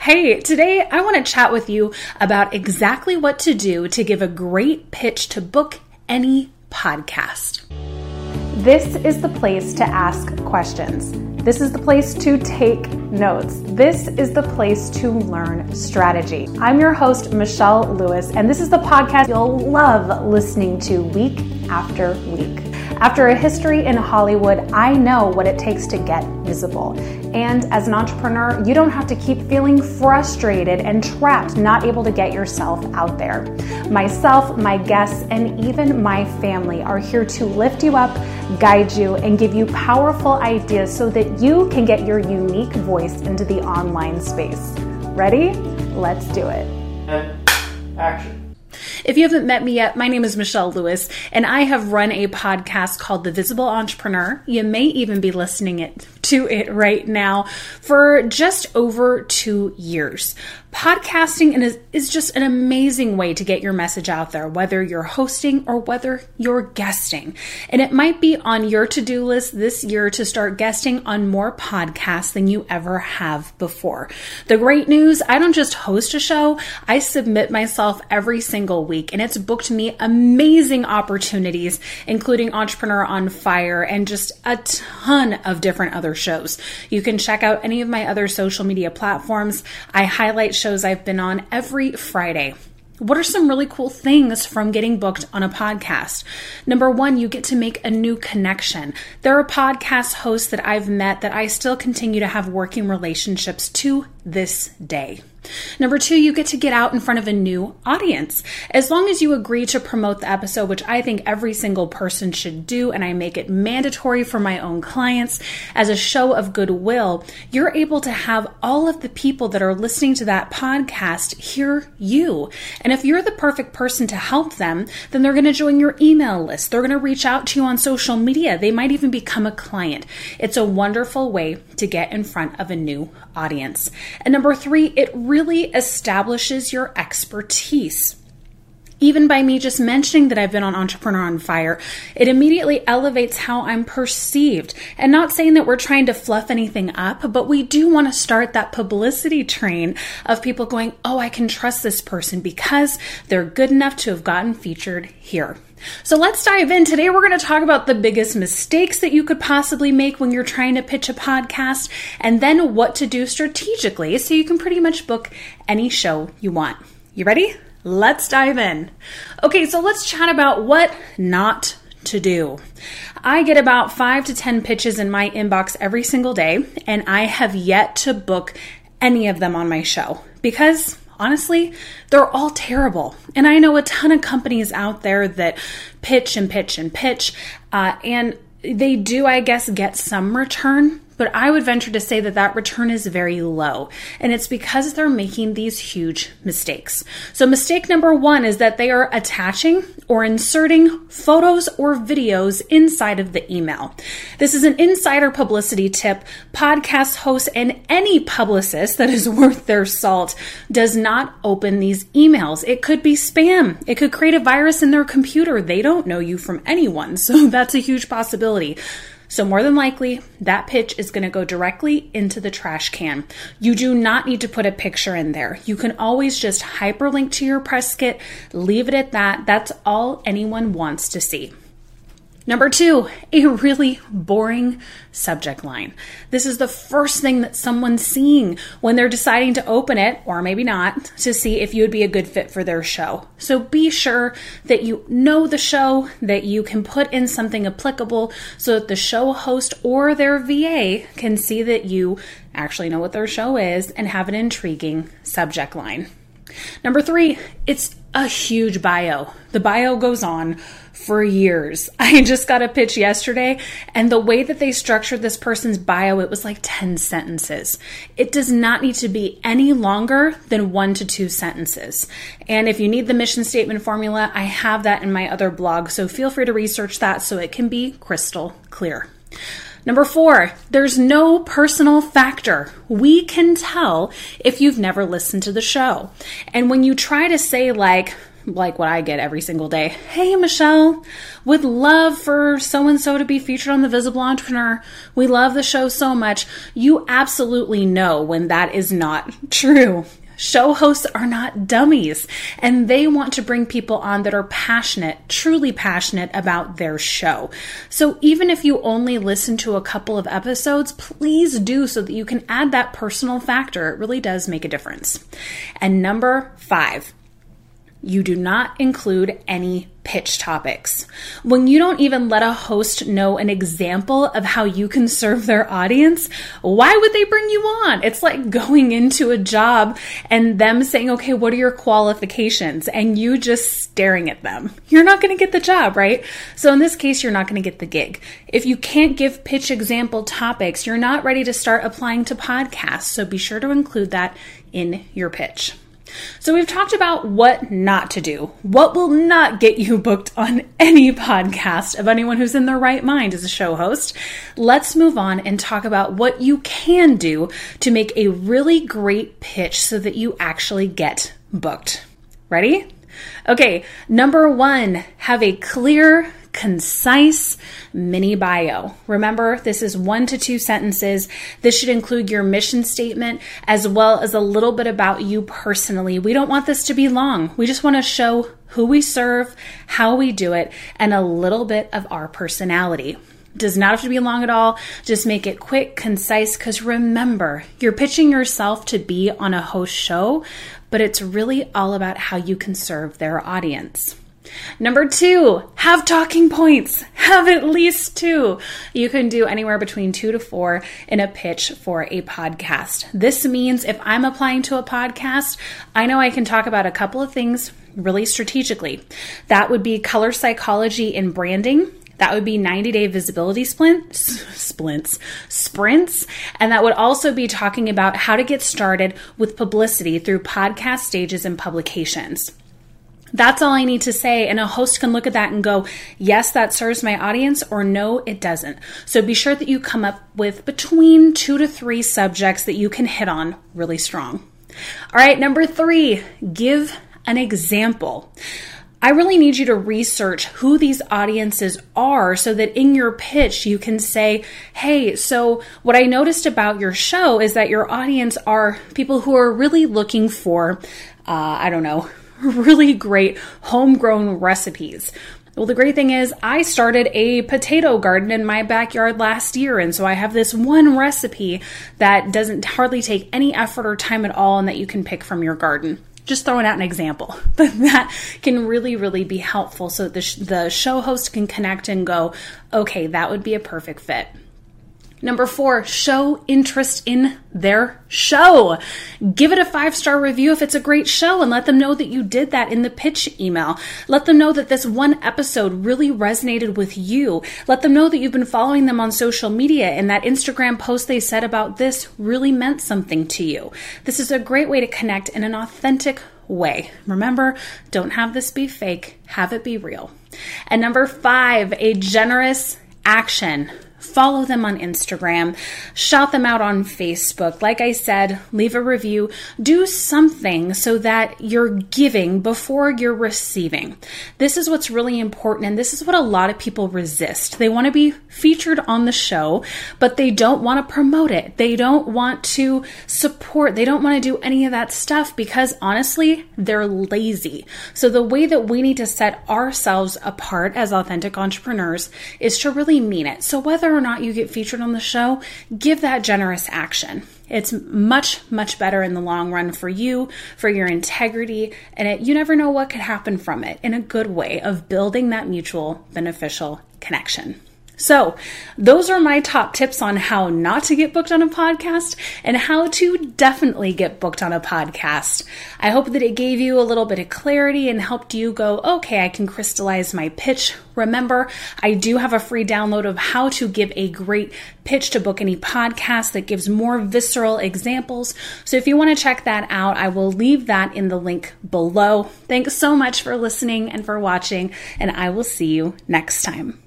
Hey, today I want to chat with you about exactly what to do to give a great pitch to book any podcast. This is the place to ask questions. This is the place to take notes. This is the place to learn strategy. I'm your host, Michelle Lewis, and this is the podcast you'll love listening to week after week. After a history in Hollywood, I know what it takes to get visible. And as an entrepreneur, you don't have to keep feeling frustrated and trapped, not able to get yourself out there. Myself, my guests, and even my family are here to lift you up, guide you, and give you powerful ideas so that you can get your unique voice into the online space. Ready? Let's do it. And action. If you haven't met me yet, my name is Michelle Lewis, and I have run a podcast called The Visible Entrepreneur. You may even be listening to it right now for just over 2 years. Podcasting is just an amazing way to get your message out there, whether you're hosting or whether you're guesting. And it might be on your to-do list this year to start guesting on more podcasts than you ever have before. The great news, I don't just host a show, I submit myself every single week, and it's booked me amazing opportunities, including Entrepreneur on Fire and just a ton of different other shows. You can check out any of my other social media platforms. I highlight shows I've been on every Friday. What are some really cool things from getting booked on a podcast? Number one, you get to make a new connection. There are podcast hosts that I've met that I still continue to have working relationships to this day. Number two, you get to get out in front of a new audience. As long as you agree to promote the episode, which I think every single person should do, and I make it mandatory for my own clients as a show of goodwill, you're able to have all of the people that are listening to that podcast hear you. And if you're the perfect person to help them, then they're going to join your email list. They're going to reach out to you on social media. They might even become a client. It's a wonderful way to get in front of a new audience. And number three, it really establishes your expertise. Even by me just mentioning that I've been on Entrepreneur on Fire, it immediately elevates how I'm perceived. And not saying that we're trying to fluff anything up, but we do want to start that publicity train of people going, oh, I can trust this person because they're good enough to have gotten featured here. So let's dive in. Today we're going to talk about the biggest mistakes that you could possibly make when you're trying to pitch a podcast, and then what to do strategically so you can pretty much book any show you want. You ready? Let's dive in. Okay, so let's chat about what not to do. I get about 5 to 10 pitches in my inbox every single day, and I have yet to book any of them on my show because honestly, they're all terrible. And I know a ton of companies out there that pitch and pitch and pitch, and they do, I guess, get some return. But I would venture to say that that return is very low. And it's because they're making these huge mistakes. So mistake number one is that they are attaching or inserting photos or videos inside of the email. This is an insider publicity tip. Podcast hosts and any publicist that is worth their salt does not open these emails. It could be spam. It could create a virus in their computer. They don't know you from anyone. So that's a huge possibility. So more than likely, that pitch is going to go directly into the trash can. You do not need to put a picture in there. You can always just hyperlink to your press kit, leave it at that. That's all anyone wants to see. Number two, a really boring subject line. This is the first thing that someone's seeing when they're deciding to open it, or maybe not, to see if you would be a good fit for their show. So be sure that you know the show, that you can put in something applicable so that the show host or their VA can see that you actually know what their show is and have an intriguing subject line. Number three, it's a huge bio. The bio goes on for years. I just got a pitch yesterday, and the way that they structured this person's bio, it was like 10 sentences. It does not need to be any longer than 1 to 2 sentences. And if you need the mission statement formula, I have that in my other blog, so feel free to research that so it can be crystal clear. Number 4, there's no personal factor. We can tell if you've never listened to the show. And when you try to say like, like what I get every single day. Hey, Michelle, would love for so-and-so to be featured on The Visible Entrepreneur. We love the show so much. You absolutely know when that is not true. Show hosts are not dummies, and they want to bring people on that are passionate, truly passionate about their show. So even if you only listen to a couple of episodes, please do so that you can add that personal factor. It really does make a difference. And number 5, you do not include any pitch topics. When you don't even let a host know an example of how you can serve their audience, why would they bring you on? It's like going into a job and them saying, okay, what are your qualifications? And you just staring at them. You're not going to get the job, right? So in this case, you're not going to get the gig. If you can't give pitch example topics, you're not ready to start applying to podcasts. So be sure to include that in your pitch. So we've talked about what not to do, what will not get you booked on any podcast of anyone who's in their right mind as a show host. Let's move on and talk about what you can do to make a really great pitch so that you actually get booked. Ready? Okay, number 1, have a clear, concise mini bio. Remember, this is 1 to 2 sentences. This should include your mission statement as well as a little bit about you personally. We don't want this to be long. We just want to show who we serve, how we do it, and a little bit of our personality. Does not have to be long at all. Just make it quick, concise, because remember, you're pitching yourself to be on a host show, but it's really all about how you can serve their audience. Number 2, have talking points. Have at least 2. You can do anywhere between 2 to 4 in a pitch for a podcast. This means if I'm applying to a podcast, I know I can talk about a couple of things really strategically. That would be color psychology in branding. That would be 90-day visibility sprints. And that would also be talking about how to get started with publicity through podcast stages and publications. That's all I need to say, and a host can look at that and go, yes, that serves my audience, or no, it doesn't. So be sure that you come up with between 2 to 3 subjects that you can hit on really strong. All right, number 3, give an example. I really need you to research who these audiences are so that in your pitch you can say, hey, so what I noticed about your show is that your audience are people who are really looking for, really great homegrown recipes. Well, the great thing is I started a potato garden in my backyard last year. And so I have this one recipe that doesn't hardly take any effort or time at all and that you can pick from your garden. Just throwing out an example, but that can really, really be helpful so the show host can connect and go, okay, that would be a perfect fit. Number 4, show interest in their show. Give it a 5-star review if it's a great show and let them know that you did that in the pitch email. Let them know that this one episode really resonated with you. Let them know that you've been following them on social media and that Instagram post they said about this really meant something to you. This is a great way to connect in an authentic way. Remember, don't have this be fake, have it be real. And number 5, a generous action. Follow them on Instagram, shout them out on Facebook. Like I said, leave a review, do something so that you're giving before you're receiving. This is what's really important, and this is what a lot of people resist. They want to be featured on the show, but they don't want to promote it. They don't want to support. They don't want to do any of that stuff because honestly, they're lazy. So the way that we need to set ourselves apart as authentic entrepreneurs is to really mean it. So whether or not you get featured on the show, give that generous action. It's much, much better in the long run for you, for your integrity, and you never know what could happen from it in a good way of building that mutual beneficial connection. So those are my top tips on how not to get booked on a podcast and how to definitely get booked on a podcast. I hope that it gave you a little bit of clarity and helped you go, okay, I can crystallize my pitch. Remember, I do have a free download of how to give a great pitch to book any podcast that gives more visceral examples. So if you want to check that out, I will leave that in the link below. Thanks so much for listening and for watching, and I will see you next time.